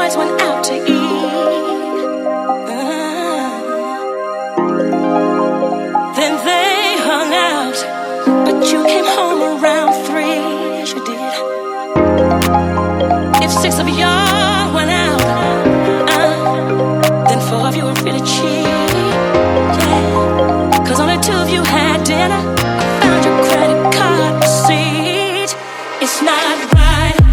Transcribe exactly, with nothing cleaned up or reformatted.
guys went out to eat. Uh, then they hung out, but you came home around three. Yes, you did. If six of y'all went out, uh, then four of you were really cheap. Yeah, cause only two of you had dinner. I found your credit card receipt. It's not right.